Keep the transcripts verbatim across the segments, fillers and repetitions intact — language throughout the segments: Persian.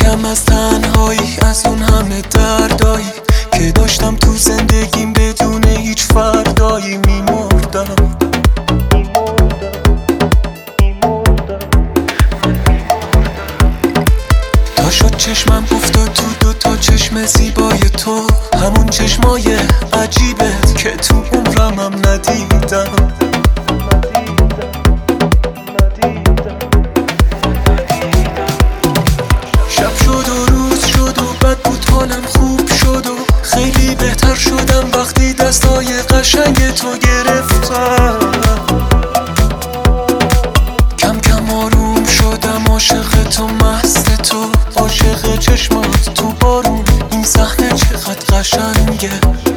میرم از تنهایی، از اون همه دردایی که داشتم تو زندگیم بدون هیچ فردایی. میمردم تا شد چشمم افتاد تو دو تا چشم زیبای تو، همون چشمای عجیبت که تو عمرم ندیدم. شب شد و روز شد و بد بود حالم خوب شد و خیلی بهتر شدم وقتی دستای قشنگ تو گرفتم. کم کم آروم شدم، عاشق تو مست تو، عاشق چشمات تو بارون. این صحنه چقدر قشنگه.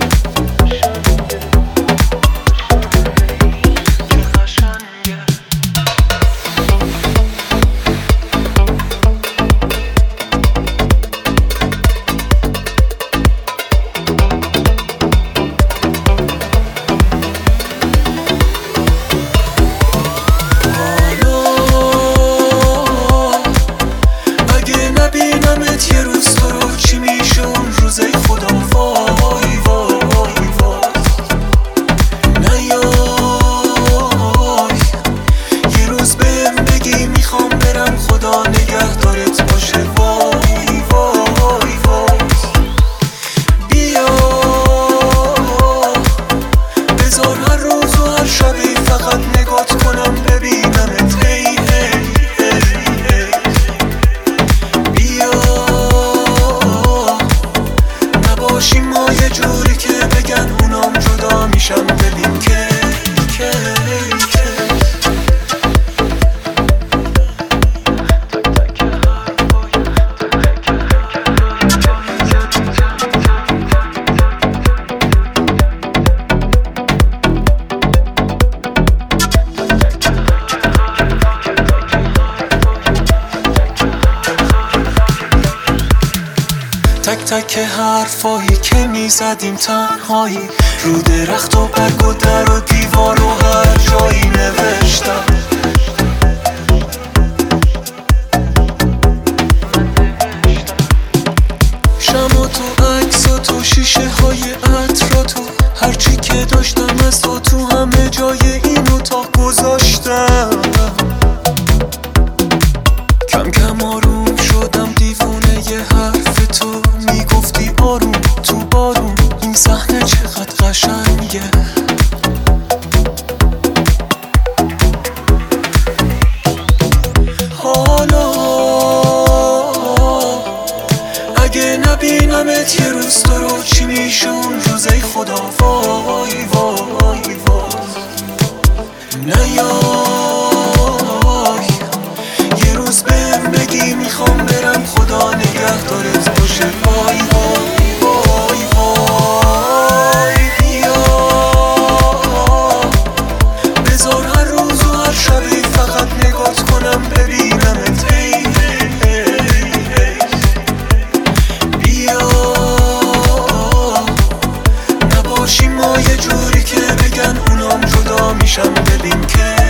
تک تک حرفایی که میزدیم تنهایی، رو درخت و برگ و در و دیوار و هر جایی نوشتم. شما تو عکس و تو شیشه های عطر تو، هرچی که داشتم از تو تو همه جای این اتاق گذاشتم. کم کم آروم شدم، دیوونه ی حرف تو، میگفتی آروم تو بارون. این صحنه چقدر قشنگه. حالا اگه نبینمت یه روز تو رو، چی میشه اون روز؟ ای خدا وای وای وای. نیای یه روز بهم بگی میخوام برم، خدا نگهدارت باشه. وای وای وای وای. بیا بذار هر روز و هر شبی فقط نگات کنم ببینمت. ای ای ای. بیا نباشیم ما یه جوری که بگن اونام جدا میشم. ببین که